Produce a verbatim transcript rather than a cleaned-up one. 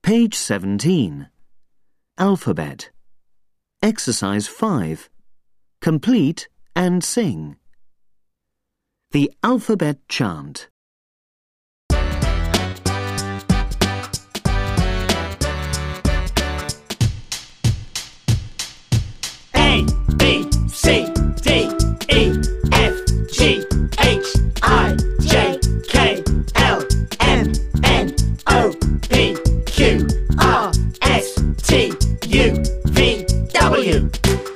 Page seventeen. Alphabet. Exercise five. Complete and sing. The alphabet chant. A, B, C, D, E, F, G, H, I, J, K, L, M, N, O, P, Q, R, S, T, U, V, W.